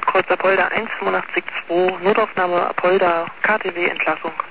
Kreuz Apolda 185 2, Notaufnahme Apolda, KTW Entlassung.